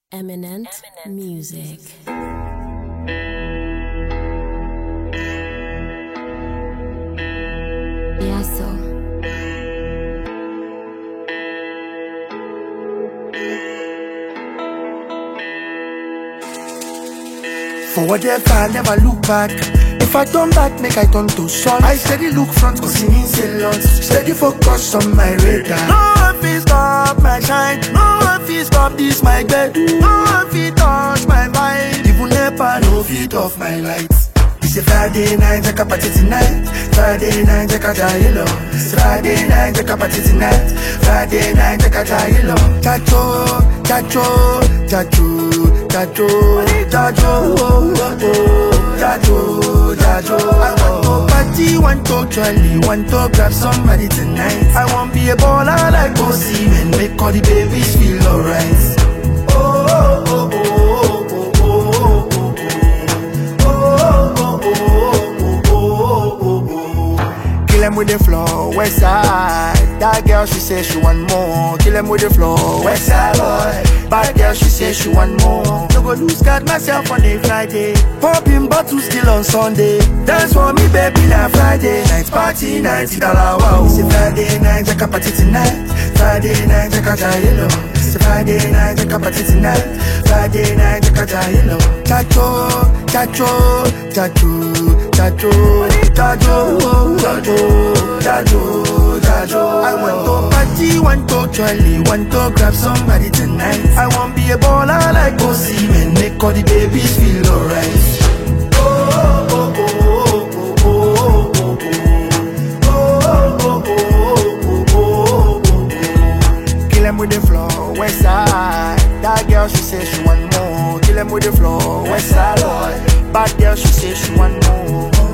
Eminent Music. Yasso. Forward if I never look back. If I turn back, make I turn to sun. I steady look front, cause it means a lot. Steady focus on my radar. No one fit stop my shine. No one fit stop this my bed. No one fit touch my mind. Even never no fit off my lights. It's a Friday night, I can party tonight. Friday night, I can die alone. Friday night, I can party tonight. Friday night, I can die alone. Chacho, chacho, chacho, chacho, chacho, chacho, chacho. I want to party, want to jolly, want to grab somebody tonight. I want be a baller like Osimhen, make all the babies feel alright. Oh, oh, oh, oh, oh, oh, oh, oh. Kill him with the flow, west side. That girl, she say she want more. Kill him with the flow, west side boy. Bad girl, she say she want more. No go lose guard myself on a Friday. Popping bottles still on Sunday. Dance for me, baby, like Friday. Night party, $90 wow. It's a Friday night, I can party tonight. Friday night, I can die alone. It's a Friday night, I can party tonight. Friday night, I can die alone. Chacho, chacho, chacho, chacho, chacho, chacho, chacho, chacho. I want to party, want to jolly, want to grab somebody tonight. I want be a baller like Osimhen, make all the babies feel alright. Oh, oh, oh, oh, oh, oh, oh, oh, oh, oh, oh, oh. Kill him with the flow, west side. That girl, she say she want more. Kill him with the flow, west side boy. Bad girl, she say she want more.